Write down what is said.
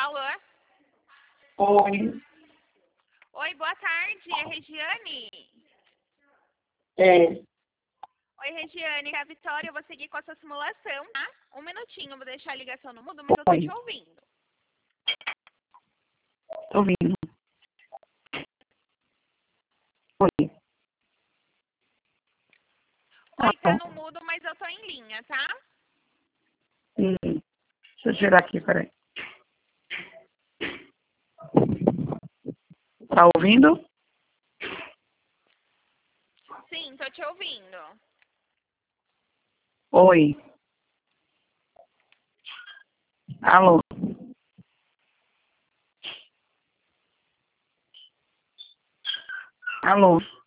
Alô? Oi. Oi, boa tarde, é Regiane? É. Oi, Regiane, é a Vitória, eu vou seguir com a sua simulação, tá? Um minutinho, eu vou deixar a ligação no mudo, mas eu tô Oi. te ouvindo. Tô ouvindo. Oi. Oi, tá Alô. no mudo, mas eu tô em linha, tá? Deixa eu tirar aqui, peraí. Tá ouvindo? Sim, tô te ouvindo. Oi. Alô. Alô.